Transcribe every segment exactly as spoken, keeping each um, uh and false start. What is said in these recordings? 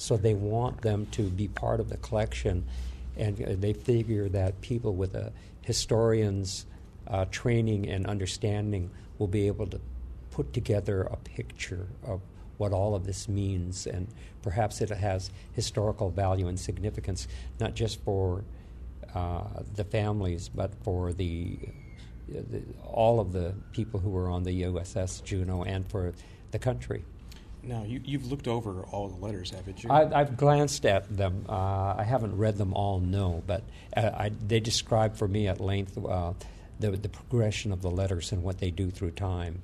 So they want them to be part of the collection, and uh, they figure that people with a historian's uh, training and understanding will be able to put together a picture of what all of this means, and perhaps it has historical value and significance, not just for uh, the families, but for the, the all of the people who were on the U S S Juneau and for the country. Now, you, you've looked over all the letters, haven't you? I, I've glanced at them. Uh, I haven't read them all, no, but uh, I, they describe for me at length uh, the, the progression of the letters and what they do through time.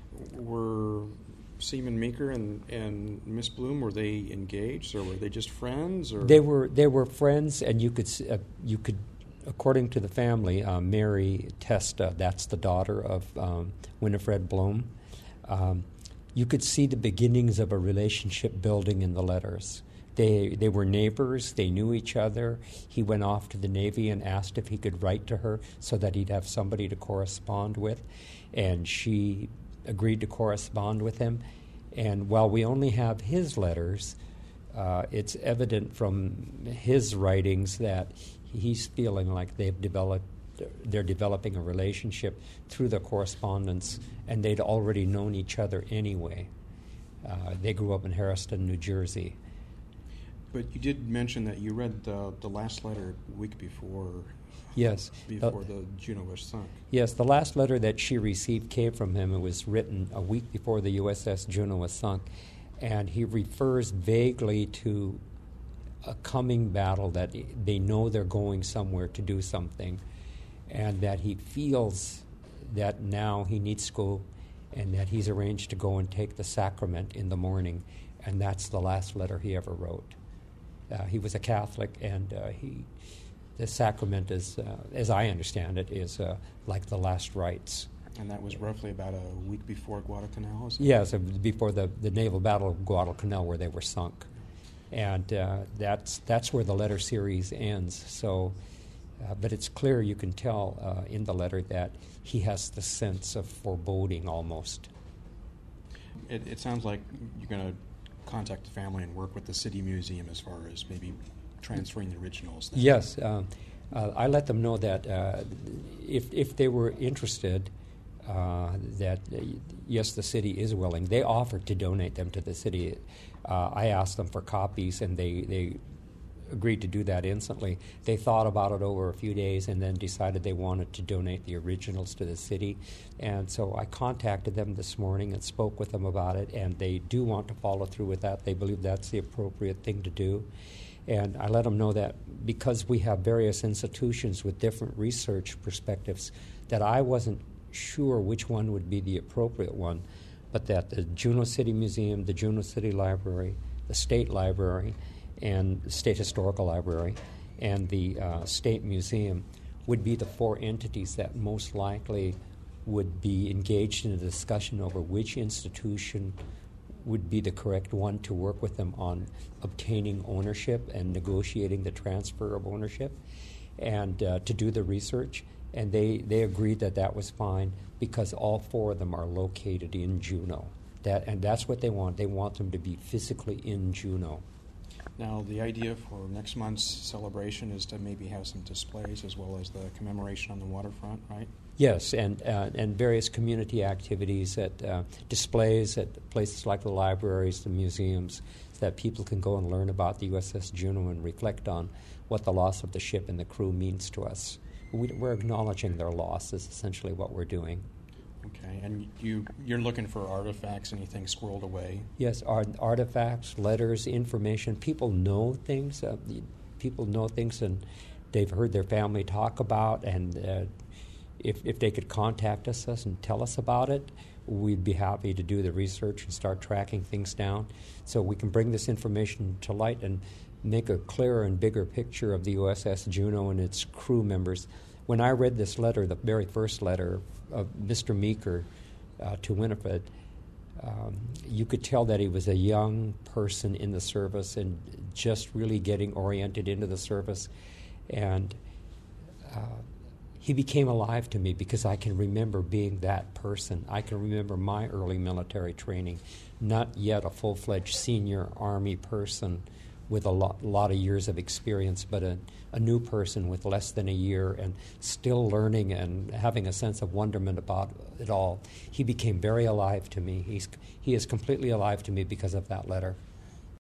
Were Seaman Meeker and, and Miss Bloom, were they engaged, or were they just friends? Or They were they were friends, and you could uh, you could, according to the family, uh, Mary Testa, that's the daughter of um, Winifred Bloom. Um, you could see the beginnings of a relationship building in the letters. They they were neighbors. They knew each other. He went off to the Navy and asked if he could write to her so that he'd have somebody to correspond with, and she agreed to correspond with him. And while we only have his letters, uh, it's evident from his writings that he's feeling like they've developed, they're developing a relationship through the correspondence, and they'd already known each other anyway. Uh, they grew up in Harrison, New Jersey. But you did mention that you read the, the last letter a week before. Yes. Before uh, the Juneau was sunk. Yes, the last letter that she received came from him. It was written a week before the U S S Juneau was sunk, and he refers vaguely to a coming battle, that they know they're going somewhere to do something, and that he feels that now he needs to go, and that he's arranged to go and take the sacrament in the morning, and that's the last letter he ever wrote. Uh, he was a Catholic, and uh, he... The sacrament, is, uh, as I understand it, is uh, like the last rites. And that was roughly about a week before Guadalcanal? Is Yes, uh, before the, the naval battle of Guadalcanal, where they were sunk. And uh, that's that's where the letter series ends. So, uh, but it's clear, you can tell uh, in the letter that he has the sense of foreboding almost. It, it sounds like you're going to contact the family and work with the City Museum as far as maybe transferring the originals. Then. Yes, uh, uh, I let them know that uh, if if they were interested, uh, that uh, yes, the city is willing. They offered to donate them to the city. Uh, I asked them for copies, and they, they agreed to do that instantly. They thought about it over a few days and then decided they wanted to donate the originals to the city. And so I contacted them this morning and spoke with them about it, and they do want to follow through with that. They believe that's the appropriate thing to do. And I let them know that because we have various institutions with different research perspectives, that I wasn't sure which one would be the appropriate one, but that the Juneau City Museum, the Juneau City Library, the State Library, and the State Historical Library, and the uh, State Museum would be the four entities that most likely would be engaged in a discussion over which institution would be the correct one to work with them on obtaining ownership and negotiating the transfer of ownership, and uh, to do the research. And they, they agreed that that was fine because all four of them are located in Juneau. That, and that's what they want. They want them to be physically in Juneau. Now, the idea for next month's celebration is to maybe have some displays as well as the commemoration on the waterfront, right? Yes, and uh, and various community activities at uh, displays at places like the libraries, the museums, so that people can go and learn about the U S S Juneau and reflect on what the loss of the ship and the crew means to us. We, we're acknowledging their loss is essentially what we're doing. Okay, and you, you're looking for artifacts, anything squirreled away? Yes, art, artifacts, letters, information. People know things. Uh, people know things, and they've heard their family talk about, and uh, if, if they could contact us, us and tell us about it, we'd be happy to do the research and start tracking things down so we can bring this information to light and make a clearer and bigger picture of the U S S Juneau and its crew members. When I read this letter, the very first letter of Mister Meeker uh, to Winifred, um, you could tell that he was a young person in the service and just really getting oriented into the service. And uh, he became alive to me because I can remember being that person. I can remember my early military training, not yet a full-fledged senior Army person with a lot, lot of years of experience, but a, a new person with less than a year and still learning and having a sense of wonderment about it all. He became very alive to me. He's, he is completely alive to me because of that letter.